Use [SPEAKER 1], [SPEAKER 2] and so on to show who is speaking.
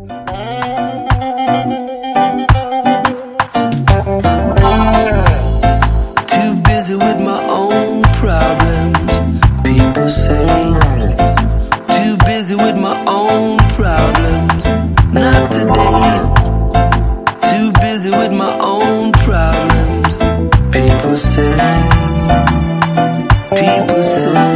[SPEAKER 1] Too busy with my own problems, people say. Too busy with my own problems, not today. Too busy with my own problems, people say. People say.